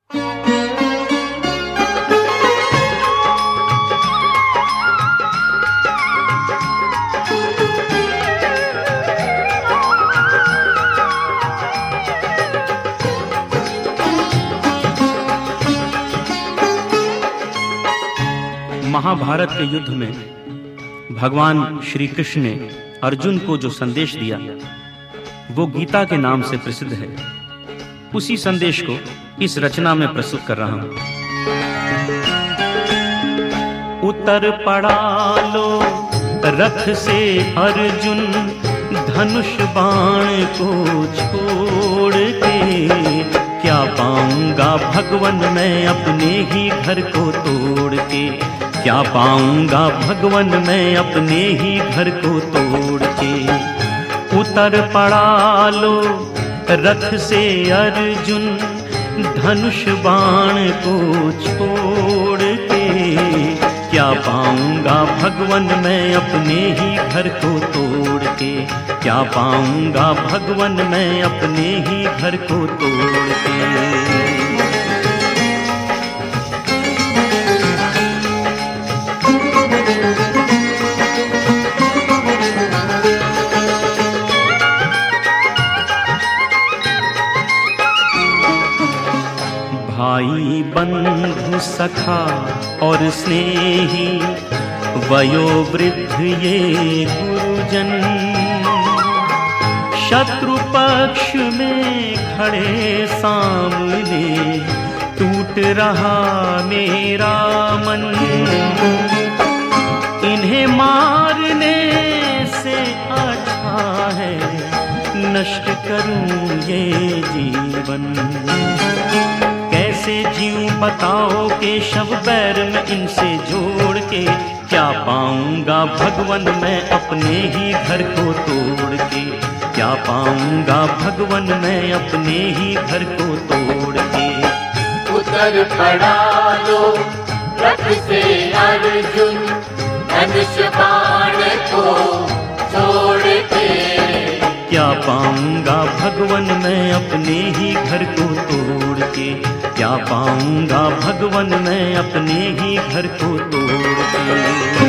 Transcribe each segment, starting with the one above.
महाभारत के युद्ध में भगवान श्री कृष्ण ने अर्जुन को जो संदेश दिया वो गीता के नाम से प्रसिद्ध है। उसी संदेश को इस रचना में प्रस्तुत कर रहा हूं। उतर पड़ा लो रथ से अर्जुन, धनुष बाण को छोड़ के, क्या पाऊंगा भगवन मैं अपने ही घर को तोड़ के, क्या पाऊंगा भगवन मैं अपने ही घर को तोड़ के। उतर पड़ा लो रथ से अर्जुन, धनुष बाण को छोड़ के, क्या पाऊंगा भगवन मैं अपने ही घर को तोड़ के, क्या पाऊंगा भगवन मैं अपने ही घर को तोड़ के। भाई बंधु सखा और स्नेही, वयोवृद्ध ये गुरुजन, शत्रु पक्ष में खड़े सामने, टूट रहा मेरा मन। इन्हें मारने से अच्छा है नष्ट करूं ये जीवन। कैसे जीऊं बताओ केशव बैर में इनसे जोड़ के, क्या पाऊंगा भगवन मैं अपने ही घर को तोड़ के, क्या पाऊंगा भगवन मैं अपने ही घर को तोड़ के। उतर पड़ा लो रथ से अर्जुन, धनुष बाण को छोड़ के, क्या पाऊंगा भगवन मैं अपने ही घर को तोड़ के, क्या पाऊंगा भगवन मैं अपने ही घर को तोड़ के।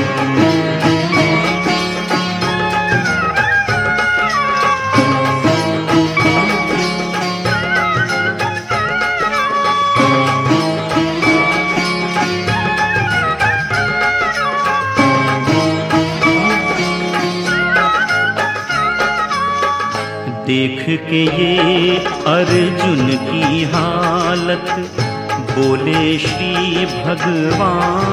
देख के ये अर्जुन की हालत, बोले श्री भगवान,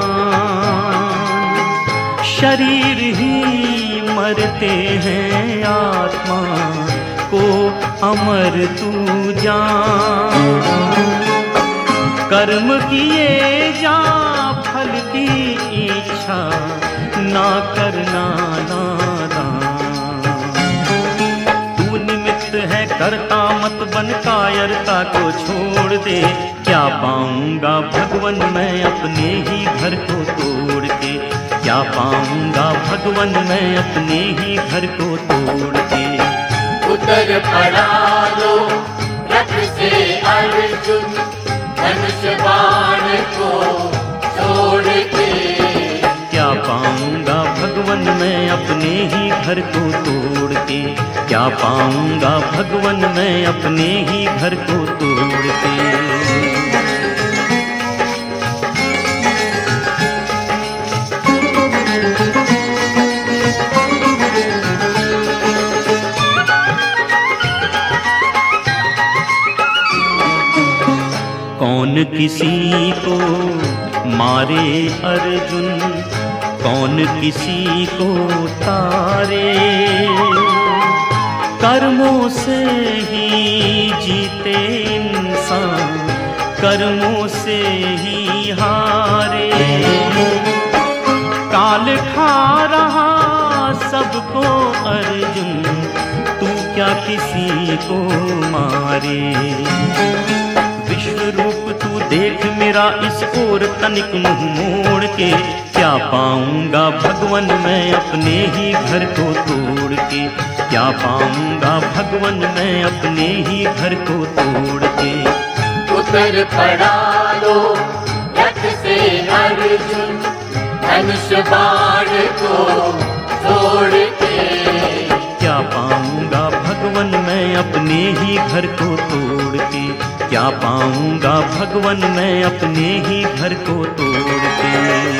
शरीर ही मरते हैं आत्मा को अमर तू जान। कर्म किए जा फल की इच्छा ना करना नादान। है करता मत बन कायरता को छोड़ दे, क्या पाऊंगा भगवन मैं अपने ही घर को तोड़ के, क्या पाऊंगा भगवन मैं अपने ही घर को तोड़ के। उतर पड़ा लो रथ से अर्जुन, धनुष बाण को छोड़ के, क्या पाऊंगा भगवन मैं अपने ही घर को तोड़ के, क्या पाऊंगा भगवन मैं अपने ही घर को तोड़ के। कौन किसी को मारे अर्जुन, कौन किसी को तारे, कर्मों से ही जीते इंसान, कर्मों से ही हारे। काल खा रहा सबको अर्जुन, तू क्या किसी को मारे। विश्व रूप तू देख मेरा इस ओर तनिक मुंह मोड़ के, क्या पाऊंगा भगवन मैं अपने ही घर को तोड़ के, क्या पाऊंगा भगवन मैं अपने ही घर को तोड़ के। उतर पड़ा लो रथ से अर्जुन, धनुष बाण को छोड़ के। क्या पाऊंगा भगवन मैं अपने ही घर को तोड़ के, क्या पाऊंगा भगवन मैं अपने ही घर को तोड़ के।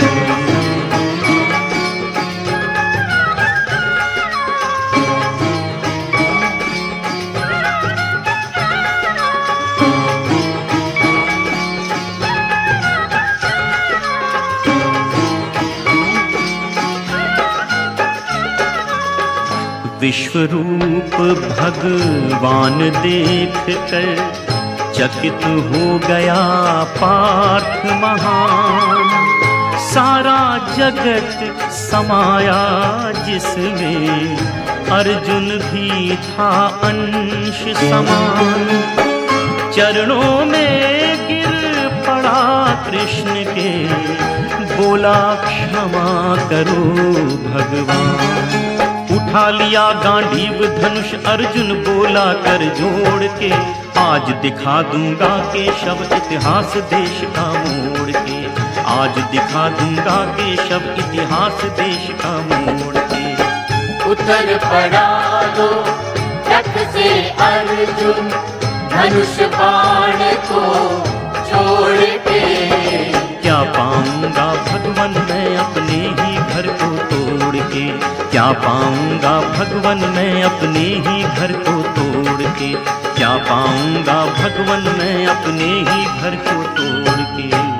विश्वरूप भगवान देख कर चकित हो गया पार्थ महान। सारा जगत समाया जिसमें अर्जुन भी था अंश समान। चरणों में गिर पड़ा कृष्ण के, बोला क्षमा करो भगवान। उठा लिया गांडीव धनुष अर्जुन, बोला कर जोड़ के, आज दिखा दूंगा केशव इतिहास देश का मोड़ के। आज दिखा दूंगा केशव इतिहास देश का मोड़ के। उतर पड़ा लो रथ से अर्जुन, धनुष बाण को छोड़ के। क्या पाऊंगा भगवन मैं अपने ही घर को तोड़ के, क्या पाऊंगा भगवन मैं अपने ही घर को तोड़ के, क्या पाऊंगा भगवन मैं अपने ही घर को तोड़ के।